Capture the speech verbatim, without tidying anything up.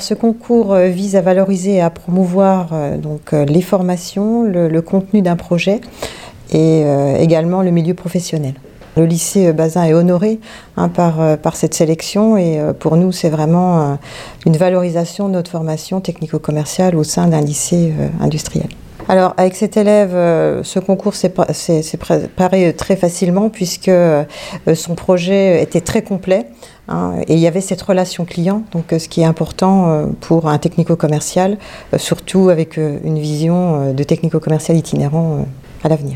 ce concours vise à valoriser et à promouvoir euh, donc, euh, les formations, le, le contenu d'un projet et euh, également le milieu professionnel. Le lycée Bazin est honoré hein, par, euh, par cette sélection et euh, pour nous c'est vraiment euh, une valorisation de notre formation technico-commerciale au sein d'un lycée euh, industriel. Alors avec cet élève, euh, ce concours s'est préparé très facilement puisque euh, son projet était très complet hein, et il y avait cette relation client, donc euh, ce qui est important euh, pour un technico-commercial, euh, surtout avec euh, une vision euh, de technico-commercial itinérant euh, à l'avenir.